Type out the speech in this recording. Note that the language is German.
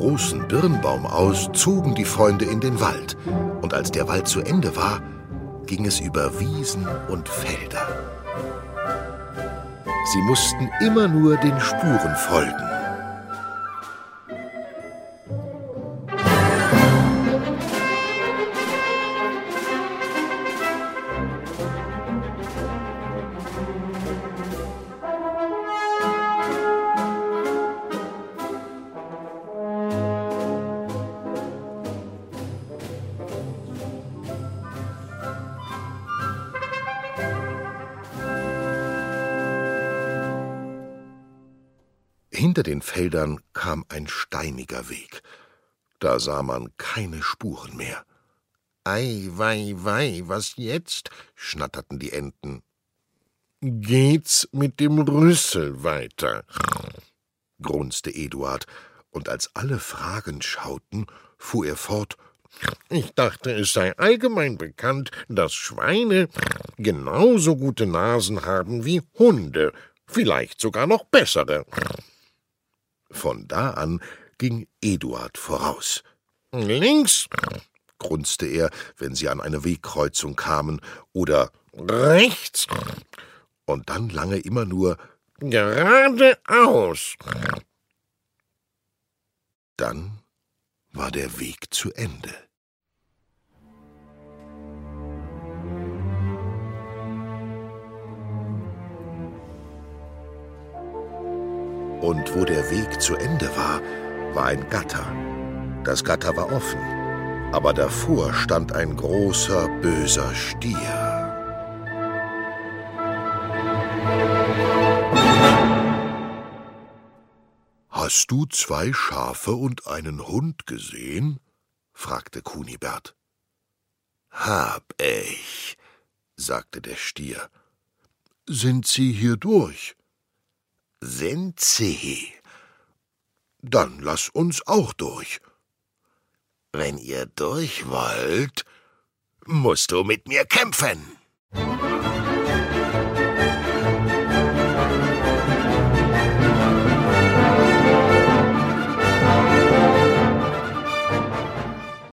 großen Birnbaum aus zogen die Freunde in den Wald, und als der Wald zu Ende war, ging es über Wiesen und Felder. Sie mussten immer nur den Spuren folgen. Hinter den Feldern kam ein steiniger Weg. Da sah man keine Spuren mehr. »Ei, wei, wei, was jetzt?« schnatterten die Enten. »Geht's mit dem Rüssel weiter?«, grunzte Eduard, und als alle fragend schauten, fuhr er fort: »Ich dachte, es sei allgemein bekannt, dass Schweine genauso gute Nasen haben wie Hunde, vielleicht sogar noch bessere.« Von da an ging Eduard voraus. »Links«, grunzte er, wenn sie an eine Wegkreuzung kamen, oder »rechts«, und dann lange immer nur »geradeaus«. Dann war der Weg zu Ende. Und wo der Weg zu Ende war, war ein Gatter. Das Gatter war offen, aber davor stand ein großer, böser Stier. »Hast du 2 Schafe und einen Hund gesehen?« fragte Kunibert. »Hab ich«, sagte der Stier. »Sind sie hier durch?« »Sind sie.« »Dann lass uns auch durch.« »Wenn ihr durch wollt, musst du mit mir kämpfen.«